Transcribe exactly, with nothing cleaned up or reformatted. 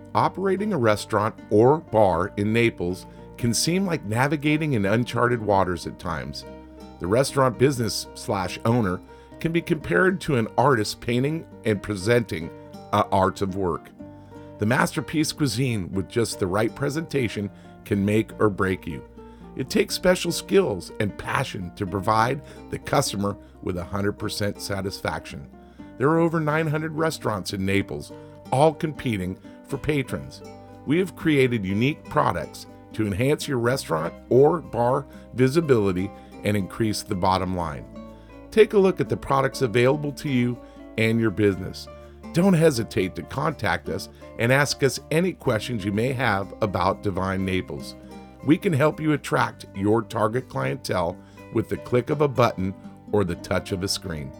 Operating a restaurant or bar in Naples can seem like navigating in uncharted waters at times. The restaurant business slash owner can be compared to an artist painting and presenting an art of work. The masterpiece cuisine with just the right presentation can make or break you. It takes special skills and passion to provide the customer with one hundred percent satisfaction. There are over nine hundred restaurants in Naples, all competing for patrons. We have created unique products to enhance your restaurant or bar visibility and increase the bottom line. Take a look at the products available to you and your business. Don't hesitate to contact us and ask us any questions you may have about Divine Naples. We can help you attract your target clientele with the click of a button or the touch of a screen.